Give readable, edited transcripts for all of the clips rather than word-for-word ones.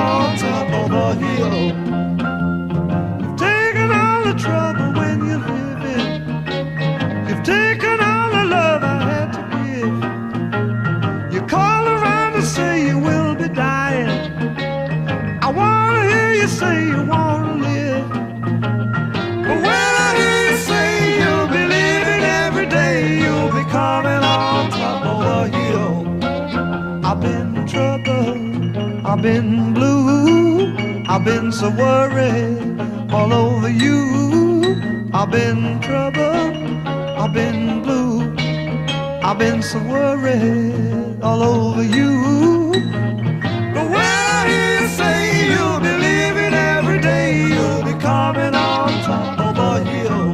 on top of the hill. You've taken all the trouble when you're living. You've taken all the love I had to give. You call around to say you will be dying. I wanna hear you say you wanna live. But when I hear you say you'll be living every day, you'll be coming on top of the hill. I've been troubled, I've been blue, I've been so worried all over you. I've been troubled, I've been blue, I've been so worried all over you. But when I hear you say you'll be living every day, you'll be coming on top of the hill.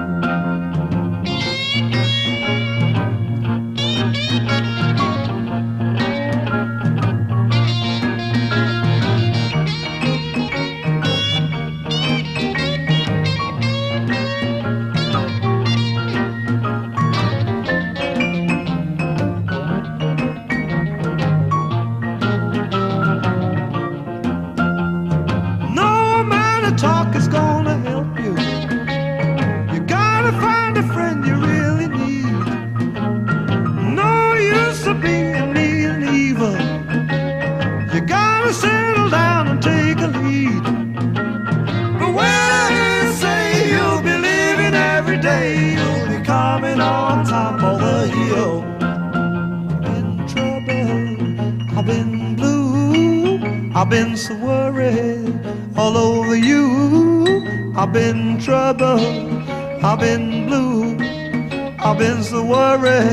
Talk is gonna help you. You gotta find a friend you really need. No use of being mean and evil. You gotta settle down and take a lead. But when I hear you say you'll be living every day, you'll be coming on top of the hill. I've been troubled, I've been blue, I've been so worried all over you. I've been troubled, I've been blue, I've been so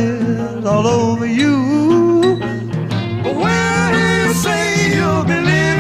worried all over you. But when I hear you say you'll be living